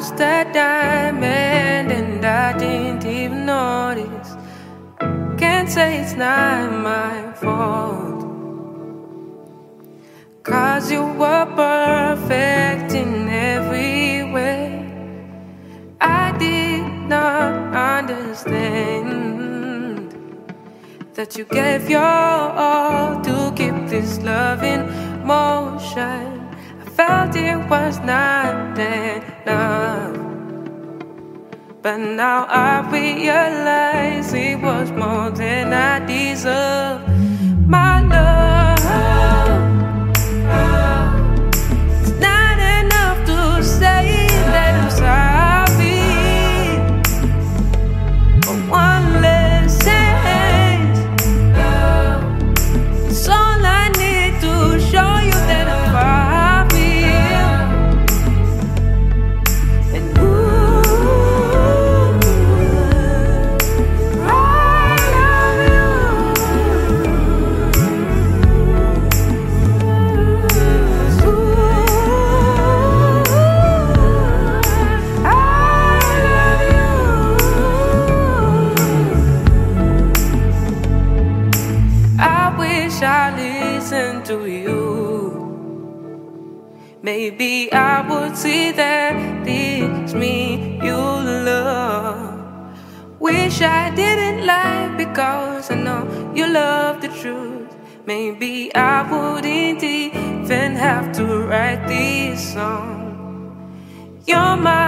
lost that diamond and I didn't even notice. Can't say it's not my fault, 'cause you were perfect in every way. I did not understand that you gave your all to keep this love in motion. I felt it was not enough, but now I realize it was more than I deserve. My love, it's not enough to say that I'm sorry for one less chance. It's all I need to show you that I'm sorry. And I love you. I love you. I wish I listened to you. Maybe I would see that it's me you love. Wish I didn't lie because I know you love the truth. Maybe I wouldn't even have to write this song. You're my